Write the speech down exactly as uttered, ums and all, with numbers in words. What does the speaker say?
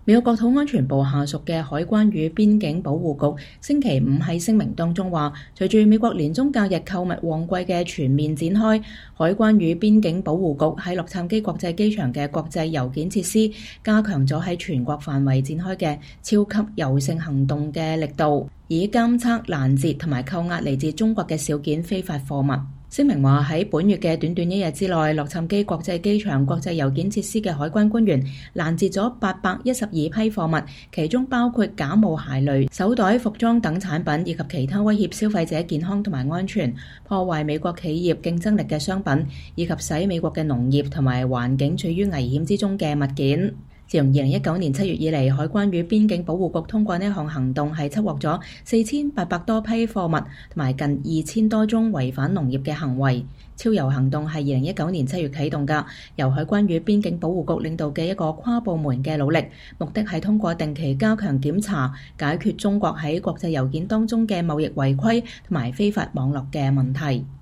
美國國土安全部下屬嘅海關與邊境保護局星期五喺聲明當中話，隨住美國年中假日購物旺季嘅全面展開，海關與邊境保護局喺洛杉磯國際機場嘅國際郵件設施加強咗喺全國範圍展開嘅超級郵政行動嘅力度，以監測、攔截同埋扣押嚟自中國嘅小件非法貨物。聲明話喺本月嘅短短一日之內，洛杉磯國際機場國際郵件設施嘅海關官員攔截咗八百一十二批貨物，其中包括假冒鞋類、手袋、服裝等產品，以及其他威脅消費者健康同埋安全、破壞美國企業競爭力嘅商品，以及使美國嘅農業同埋環境處於危險之中嘅物件。自從二零一九年七月以嚟，海關與邊境保護局通過呢項行動係緝獲咗四千八百多批貨物，同埋近二千多宗違反農業嘅行為。超郵行動係二零一九年七月啟動㗎，由海關與邊境保護局領導嘅一個跨部門嘅努力，目的係通過定期加強檢查，解決中國喺國際郵件當中嘅貿易違規同埋非法網絡嘅問題。